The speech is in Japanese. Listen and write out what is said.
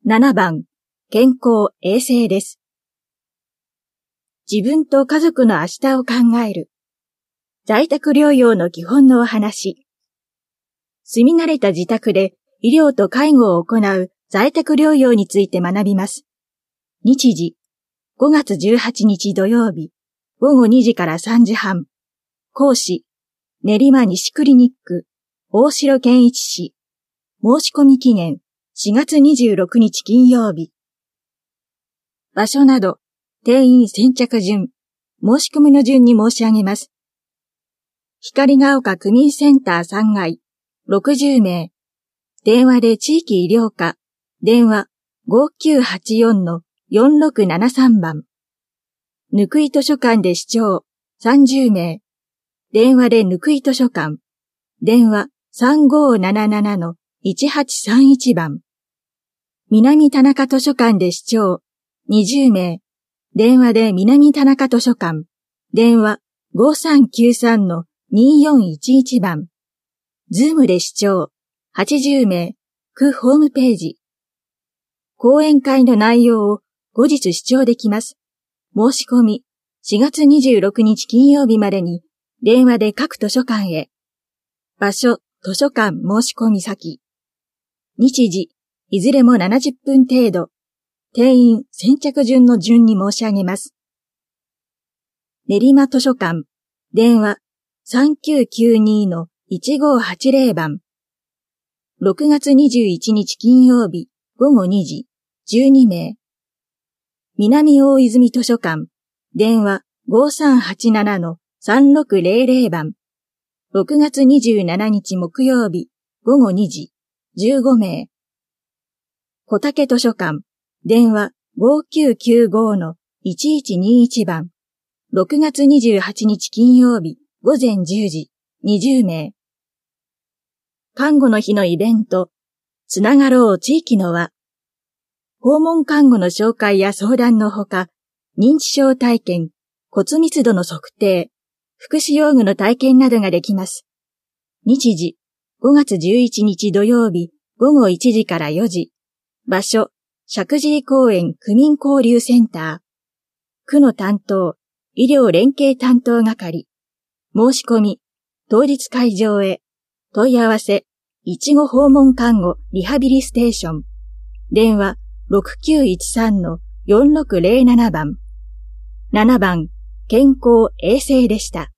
7番、健康衛生です。自分と家族の明日を考える。在宅療養の基本のお話。住み慣れた自宅で医療と介護を行う在宅療養について学びます。日時、5月18日土曜日、午後2時から3時半。講師、練馬西クリニック、大城健一氏。申し込み期限、4月26日金曜日。場所など、定員先着順、申し込みの順に申し上げます。光が丘区民センター3階、60名。電話で地域医療課、電話 5984-4673 番。ぬくい図書館で視聴、30名。電話でぬくい図書館、電話 3577-1831 番。南田中図書館で視聴、20名。電話で南田中図書館、電話 5393-2411 番。ズームで視聴、80名。区ホームページ。講演会の内容を後日視聴できます。申し込み、4月26日金曜日までに、電話で各図書館へ。場所、図書館申し込み先。日時、いずれも70分程度。定員先着順の順に申し上げます。練馬図書館、電話 3992-1580 番。6月21日金曜日、午後2時、12名。南大泉図書館、電話 5387-3600 番。6月27日木曜日、午後2時、15名。小竹図書館、電話 5995-1121 番。6月28日金曜日、午前10時、20名。看護の日のイベント、つながろう地域の輪。訪問看護の紹介や相談のほか、認知症体験、骨密度の測定、福祉用具の体験などができます。日時、5月11日土曜日、午後1時から4時。場所、石神井公園区民交流センター。区の担当、医療連携担当係。申し込み、当日会場へ。問い合わせ、いちご訪問看護リハビリステーション。電話 6913-4607 番。7番、健康衛生でした。